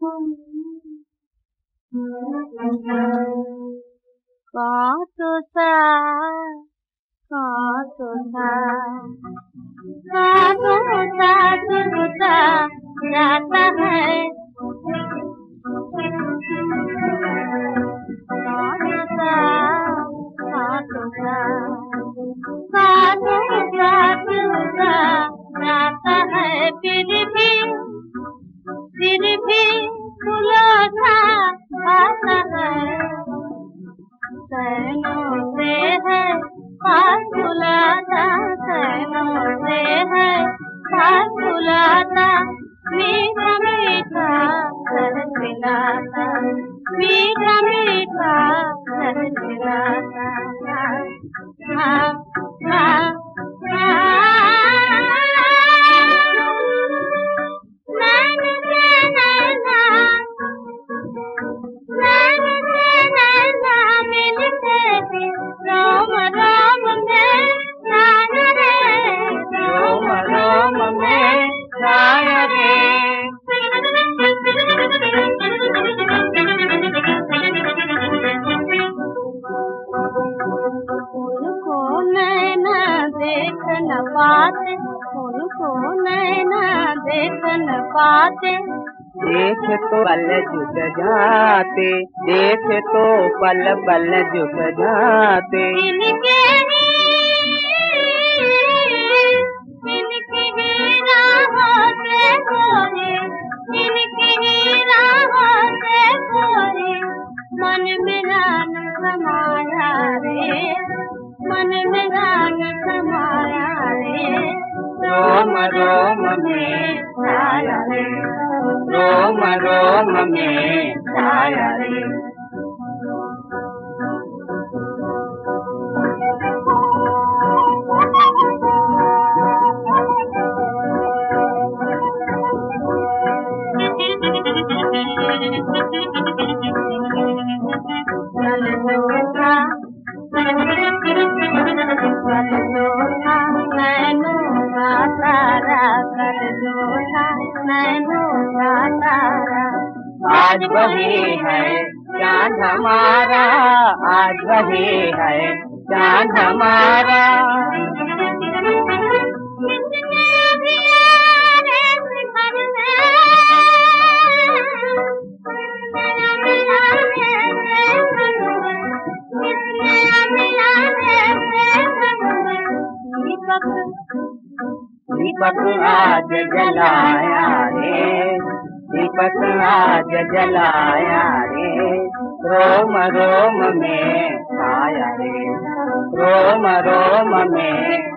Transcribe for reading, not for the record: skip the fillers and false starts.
कांटों सा चुभता जाता है। कांटों सा चुभता जाता है। फिर भी खुलता आता है। सैनों से है पास बुलाता, सैनों से है पास बुलाता, मीठा मीठा घर खिलाता, मीठा मीठा घर खिलाता। उनको नैना देख न पाते, उनको नैना देख न पाते। देख तो पल झुक जाते, देख तो पल पल झुक जाते। इनकी राहों से कोरे, इनकी राहों से कोरे, मन मेरा न समाया रे, मन मेरा न समाया रे। रोम रोम में छाया रे, रोम रोम में छाया रे। आज वही है चाँद हमारा, आज वही है चाँद हमारा। दीपक आज जलाया रे, दीपक आज जलाया रे। रोम रोम में छाया रे, रोम रोम में